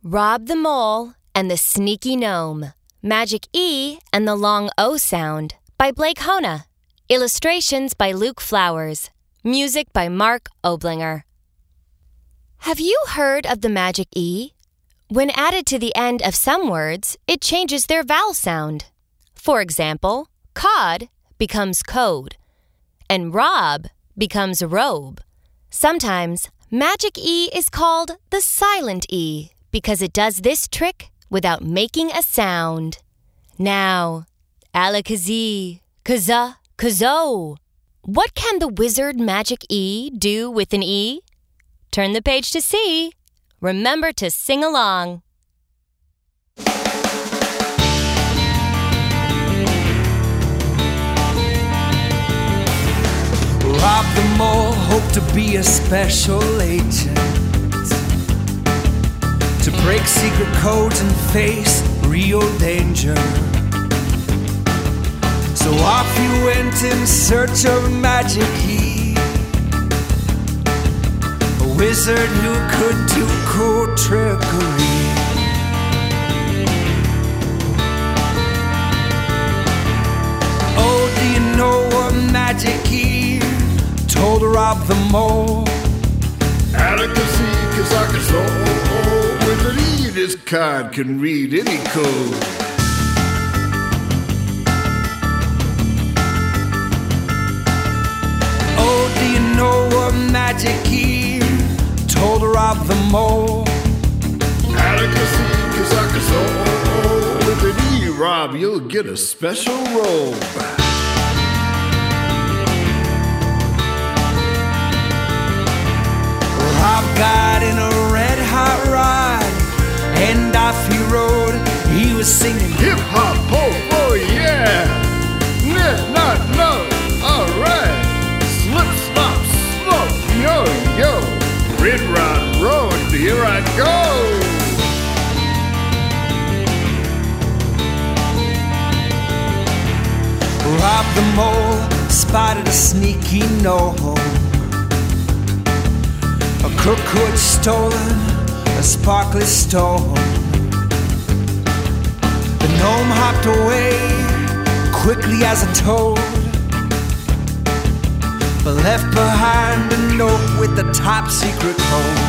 Rob the Mole and the Sneaky Gnome. Magic E and the Long O Sound by Blake Hona. Illustrations by Luke Flowers. Music by Mark Oblinger. Have you heard of the Magic E? When added to the end of some words, it changes their vowel sound. For example, cod becomes code, and rob becomes robe. Sometimes, Magic E is called the silent E because it does this trick without making a sound. Now, alakazee, kaza, kazo. What can the wizard Magic E do with an E? Turn the page to see. Remember to sing along. Rob the Mole hoped to be a special agent, to break secret codes and face real danger. So off he went in search of Magic E, a wizard who could do cool trickery. Oh, do you know what Magic E told Rob the Mole? Alakazee, kazakazo, with an E this card can read any code. Oh, do you know what Magic E told Rob the Mole? Alakazee, kazakazo, with an E, Rob, you'll get a special robe. Rob got in a red-hot ride, and off he rode. He was singing Hip-hop, oh yeah! Nah, not, no, alright! Slip, slop, slope, yo, yo! Red Rod Road, here I go! Rob the Mole spotted a sneaky gnome, a crook who had stolen a sparkly stone. The gnome hopped away quickly as a toad, but left behind a note with the top secret code.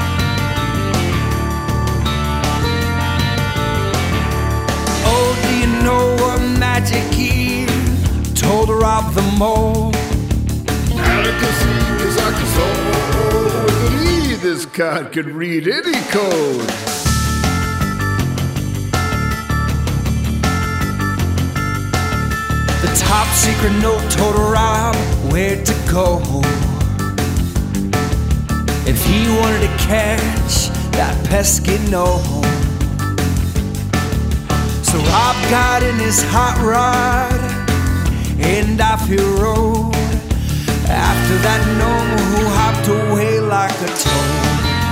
Oh, do you know what Magic E told Rob the Mole? Alakazee, kazakazo, with an E this card can read any code. The top secret note told Rob where to go if he wanted to catch that pesky gnome. So Rob got in his hot rod, and off he rode after that gnome who hopped away like a toad.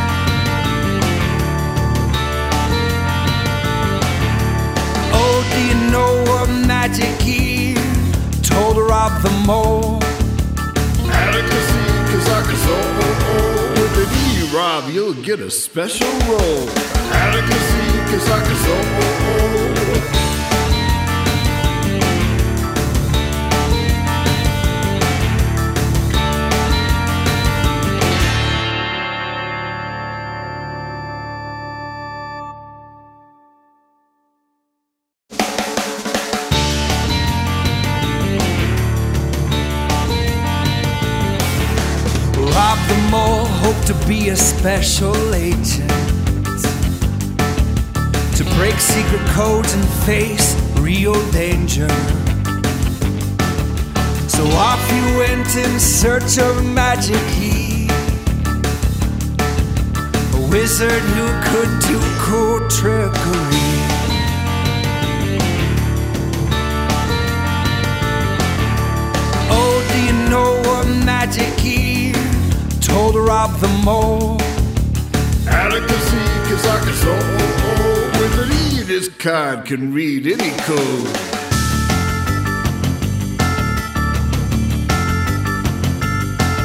Oh, do you know what Magic E told Rob the Mole? Alakazee, kazakazo, with an E, Rob, you'll get a special robe. Alakazee, kazakazo. Rob the Mole hoped to be a special agent, to break secret codes and face real danger. So off he went in search of Magic E, a wizard who could do cool trickery. Oh, do you know what Magic E told Rob the Mole? Alakazee, kazakazo, with an E this card can read any code.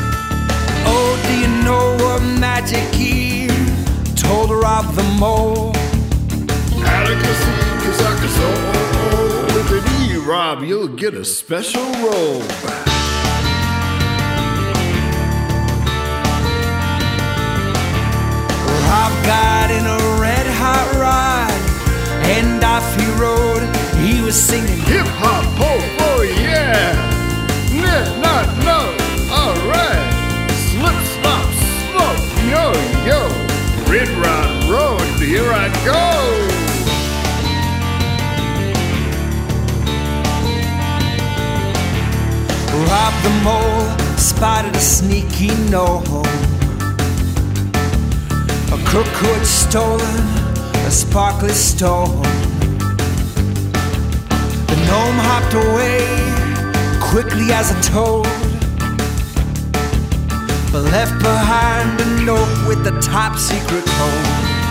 Oh, do you know what Magic E told Rob the Mole? Rob, you'll get a special robe. Rob got in a red hot ride, and off he rode. He was singing Hip hop, ho, oh yeah. Not, no, alright. Slip, slop, smoke, yo, yo. Red Rod Road, here I go. Rob the mole spotted a sneaky gnome. A crook who had stolen a sparkly stone. The gnome hopped away quickly as a toad, but left behind a note with the top secret code.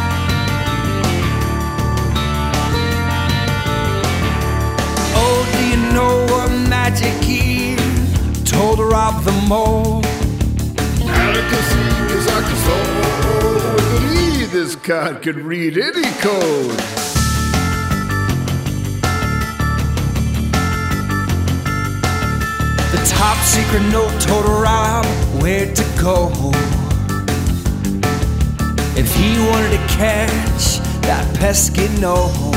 Oh, do you know what magic Eve told Rob the mole? With an E, this card could read any code. The top secret note told Rob where to go if he wanted to catch that pesky gnome.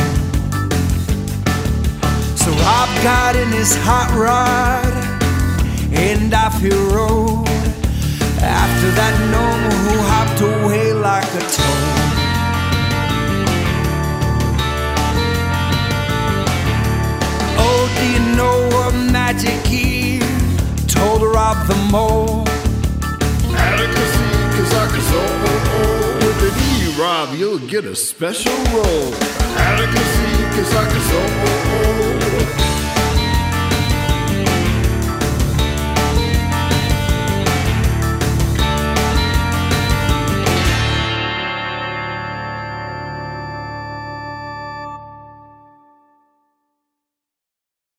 So Rob got in his hot rod, and off he rode after that gnome who hopped away like a toad. Oh, do you know what magic Eve told Rob the mole? With an E, Rob, you'll get a special roll.